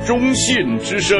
中信之声。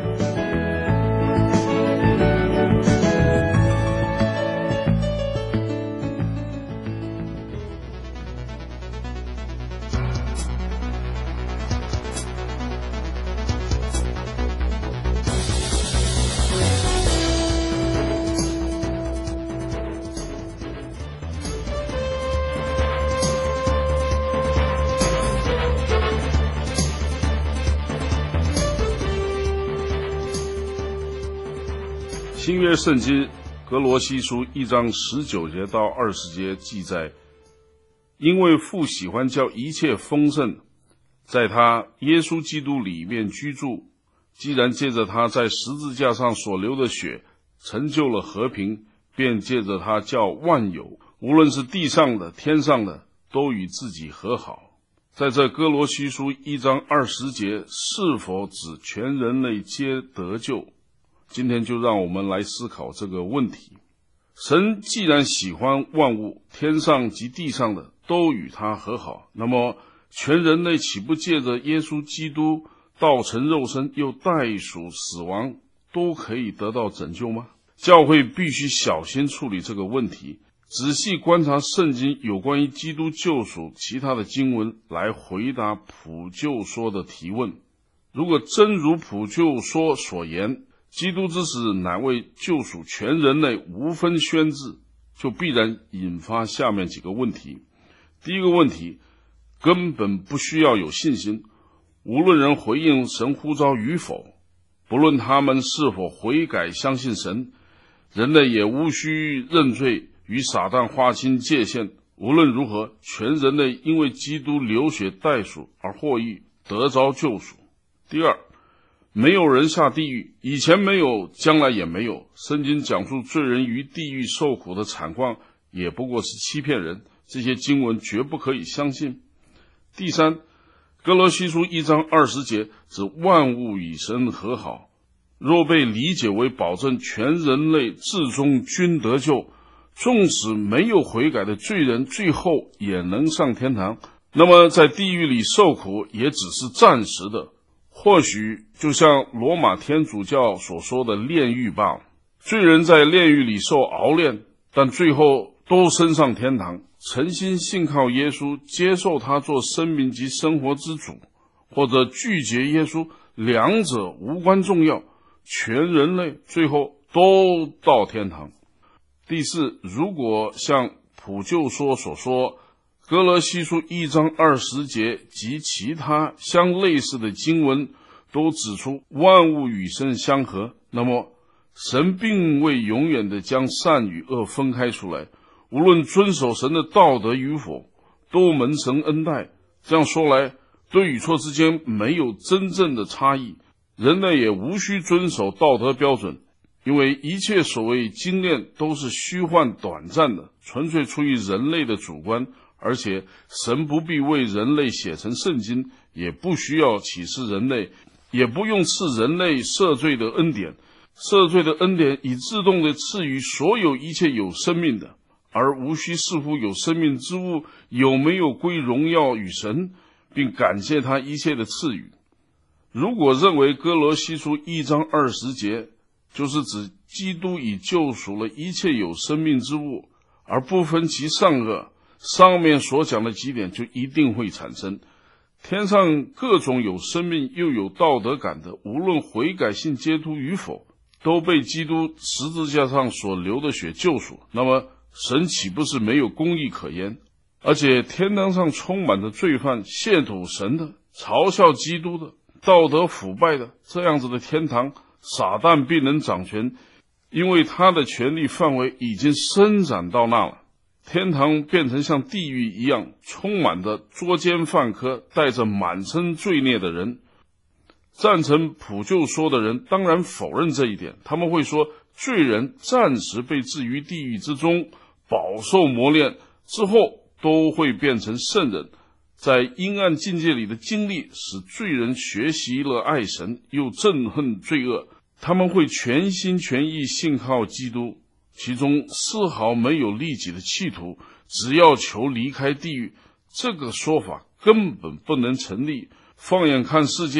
新约圣经格罗西书1章19节到20节记载，因为父喜欢叫一切丰盛在他耶稣基督里面居住，既然借着他在十字架上所流的血成就了和平，便借着他叫万有，无论是地上的天上的，都与自己和好。在这哥罗西书1章20节，是否指全人类皆得救？今天就让我们来思考这个问题。神既然喜欢万物，天上及地上的都与他和好，那么全人类岂不借着耶稣基督道成肉身，又代赎死亡，都可以得到拯救吗？教会必须小心处理这个问题，仔细观察圣经有关于基督救赎其他的经文，来回答普救说的提问。如果真如普救说所言，基督之死乃为救赎全人类，无分轩轾，就必然引发下面几个问题。第一个问题，根本不需要有信心，无论人回应神呼召与否，不论他们是否悔改相信神，人类也无需认罪，与撒旦划清界限。无论如何，全人类因为基督流血代赎而获益，得着救赎。第二，没有人下地狱，以前没有，将来也没有。圣经讲述罪人于地狱受苦的惨况，也不过是欺骗人，这些经文绝不可以相信。第三，哥罗西书1章20节指万物与神和好，若被理解为保证全人类至终均得救，纵使没有悔改的罪人最后也能上天堂，那么在地狱里受苦也只是暂时的，或许就像罗马天主教所说的炼狱罢了。罪人在炼狱里受熬炼，但最后都升上天堂。诚心信靠耶稣，接受他做生命及生活之主，或者拒绝耶稣，两者无关重要，全人类最后都到天堂。第四，如果像普救说所说，哥罗西书1章20节及其他相类似的经文都指出万物与神相合，那么神并未永远的将善与恶分开出来，无论遵守神的道德与否，都蒙神恩待。这样说来，对与错之间没有真正的差异，人类也无需遵守道德标准，因为一切所谓经验都是虚幻短暂的，纯粹出于人类的主观，而且神不必为人类写成圣经，也不需要启示人类，也不用赐人类赦罪的恩典。赦罪的恩典已自动的赐予所有一切有生命的，而无需视乎有生命之物有没有归荣耀与神，并感谢他一切的赐予。如果认为哥罗西书1章20节就是指基督已救赎了一切有生命之物，而不分其善恶，上面所讲的几点就一定会产生。天上各种有生命又有道德感的，无论悔改信基督与否，都被基督十字架上所流的血救赎，那么神岂不是没有公义可言？而且天堂上充满着罪犯、亵渎神的、嘲笑基督的、道德腐败的，这样子的天堂，撒旦必能掌权，因为他的权力范围已经伸展到那了。天堂变成像地狱一样，充满着作奸犯科、带着满身罪孽的人。赞成普救说的人当然否认这一点，他们会说，罪人暂时被置于地狱之中，饱受磨练之后都会变成圣人。在阴暗境界里的经历使罪人学习了爱神，又憎恨罪恶，他们会全心全意信靠基督，其中丝毫没有利己的企图，只要求离开地狱。这个说法根本不能成立。放眼看世界，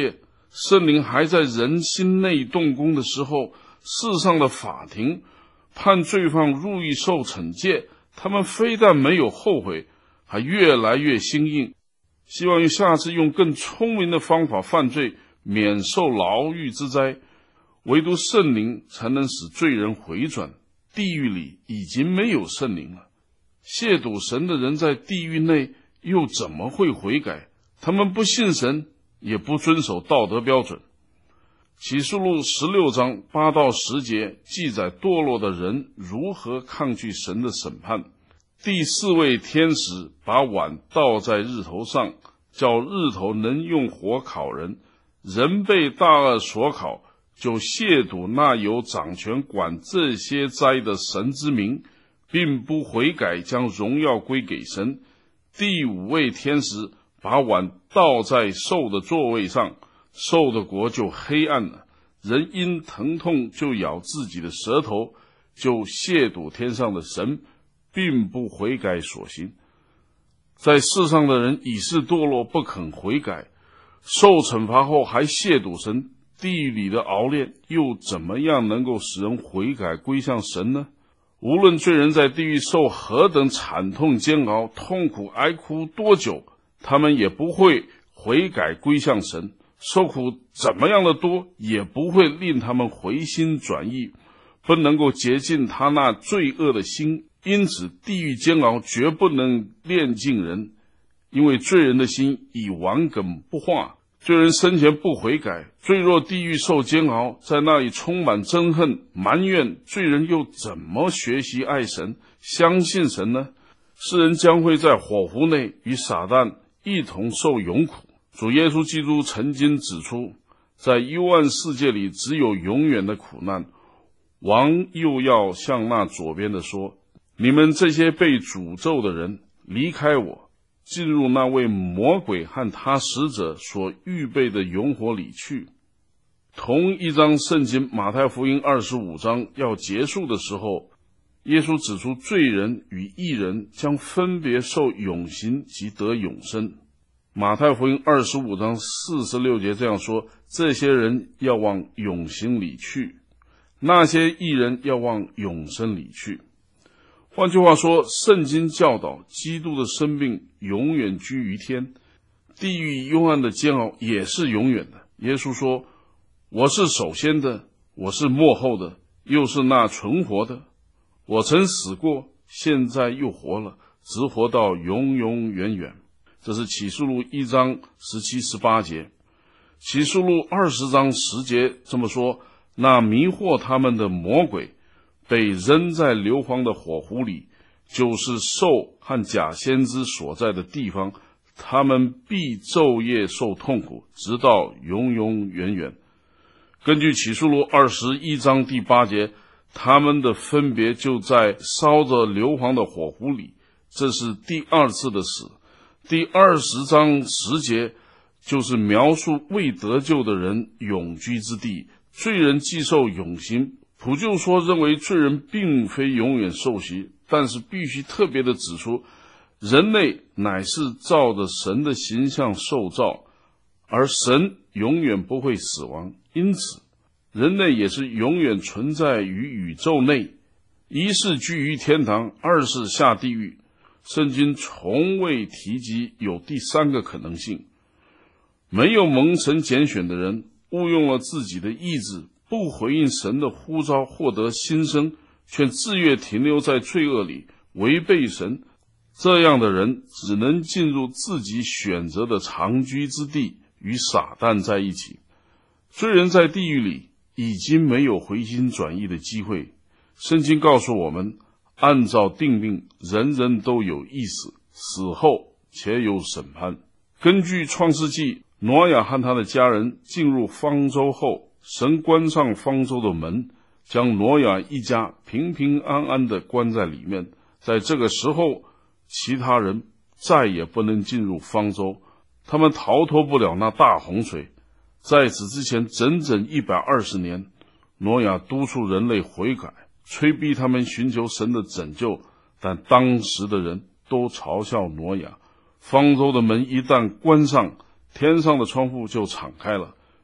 圣灵还在人心内动工的时候，世上的法庭判罪犯入狱受惩戒，他们非但没有后悔，还越来越心硬，希望下次用更聪明的方法犯罪，免受牢狱之灾。唯独圣灵才能使罪人回转，地狱里已经没有圣灵了。亵渎神的人在地狱内又怎么会悔改？他们不信神，也不遵守道德标准。启示录16章8到10节记载堕落的人如何抗拒神的审判。第4位天使把碗倒在日头上，叫日头能用火烤人，人被大恶所烤，就亵渎那有掌权管这些灾的神之名，并不悔改，将荣耀归给神。第5位天使把碗倒在兽的座位上，兽的国就黑暗了，人因疼痛就咬自己的舌头，就亵渎天上的神，并不悔改所行。在世上的人已是堕落，不肯悔改，受惩罚后还亵渎神，地狱里的熬炼又怎么样能够使人悔改归向神呢？无论罪人在地狱受何等惨痛煎熬，痛苦哀哭多久，他们也不会悔改归向神，受苦怎么样的多，也不会令他们回心转意，不能够洁净他那罪恶的心。因此地狱煎熬绝不能炼净人，因为罪人的心已顽梗不化，罪人生前不悔改，坠落地狱受煎熬，在那里充满憎恨埋怨，罪人又怎么学习爱神相信神呢？世人将会在火湖内与撒旦一同受永苦。主耶稣基督曾经指出，在幽暗世界里只有永远的苦难。王又要向那左边的说，你们这些被诅咒的人，离开我，进入那位魔鬼和他使者所预备的永火里去。同一章圣经马太福音25章要结束的时候，耶稣指出罪人与义人将分别受永刑及得永生。马太福音25章46节这样说，这些人要往永刑里去，那些义人要往永生里去。换句话说，圣经教导基督的生命永远居于天，地狱幽暗的煎熬也是永远的。耶稣说，我是首先的，我是末后的，又是那存活的。我曾死过，现在又活了，直活到永永远远。这是启示录1章17、18节。启示录20章10节这么说，那迷惑他们的魔鬼被扔在硫磺的火湖里，就是兽和假先知所在的地方，他们必昼夜受痛苦，直到永永远远。根据启示录21章第8节，他们的分别就在烧着硫磺的火湖里，这是第2次的死。第20章10节就是描述未得救的人永居之地，罪人既受永刑。普救说认为罪人并非永远受洗，但是必须特别的指出，人类乃是照着神的形象受造，而神永远不会死亡，因此人类也是永远存在于宇宙内，一是居于天堂，二是下地狱。圣经从未提及有第3个可能性。没有蒙神拣选的人误用了自己的意志，不回应神的呼召，获得新生，却自愿停留在罪恶里，违背神。这样的人只能进入自己选择的长居之地，与撒旦在一起。罪人在地狱里已经没有回心转意的机会。圣经告诉我们，按照定命，人人都有一死，死后且有审判。根据创世纪，挪亚和他的家人进入方舟后，神关上方舟的门，将挪亚一家平平安安地关在里面。在这个时候，其他人再也不能进入方舟，他们逃脱不了那大洪水。在此之前整整120年，挪亚督促人类悔改，催逼他们寻求神的拯救，但当时的人都嘲笑挪亚。方舟的门一旦关上，天上的窗户就敞开了，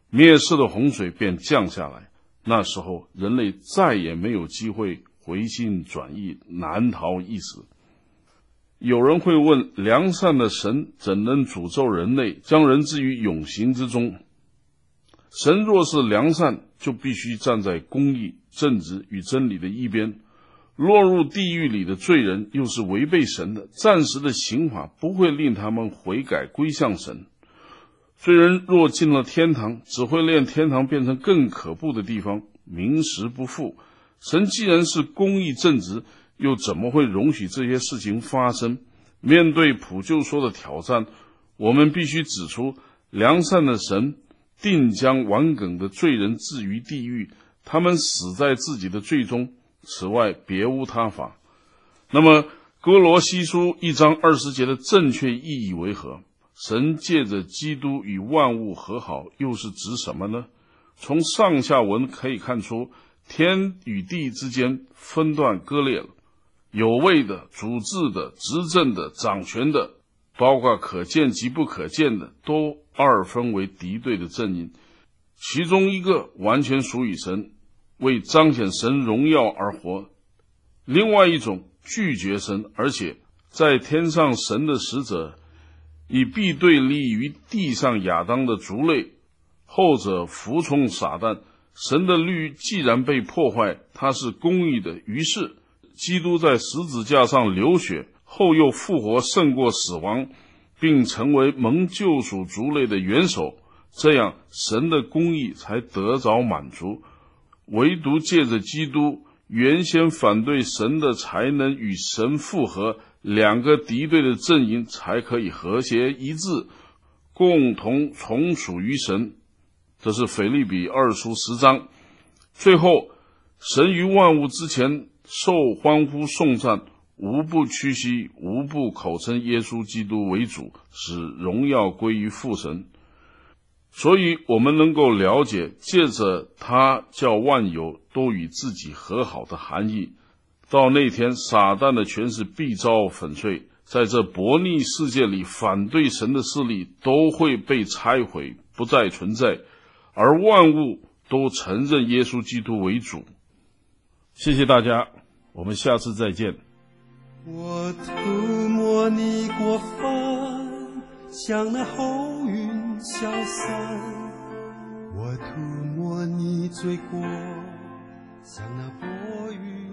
灭世的洪水便降下来。那时候人类再也没有机会回心转意，难逃一死。有人会问，良善的神怎能诅咒人类，将人置于永刑之中？神若是良善，就必须站在公义、正直与真理的一边。落入地狱里的罪人又是违背神的，暂时的刑罚不会令他们悔改归向神。罪人若进了天堂，只会令天堂变成更可怖的地方，名实不复。神既然是公义正直，又怎么会容许这些事情发生？面对普救说的挑战，我们必须指出，良善的神定将顽梗的罪人置于地狱，他们死在自己的罪中，此外别无他法。那么哥罗西书1章20节的正确意义为何？神借着基督与万物和好，又是指什么呢？从上下文可以看出，天与地之间分段割裂了，有位的、主治的、执政的、掌权的，包括可见及不可见的，都二分为敌对的阵营。其中一个完全属于神，为彰显神荣耀而活；另外一种拒绝神，而且在天上神的使者以必对立于地上亚当的族类，后者服从撒旦。神的律既然被破坏，它是公义的，于是基督在十字架上流血，后又复活，胜过死亡，并成为蒙救赎族类的元首，这样神的公义才得着满足。唯独借着基督，原先反对神的才能与神复合，两个敌对的阵营才可以和谐一致，共同从属于神。这是腓立比2书10章。最后，神于万物之前受欢呼颂赞，无不屈膝，无不口称耶稣基督为主，使荣耀归于父神。所以我们能够了解借着他叫万有都与自己和好的含义。到那天，撒旦的权势必遭粉碎，在这悖逆世界里，反对神的势力都会被拆毁，不再存在，而万物都承认耶稣基督为主。谢谢大家，我们下次再见。 我涂抹你过犯，像那后云消散；我涂抹你罪过，像那薄云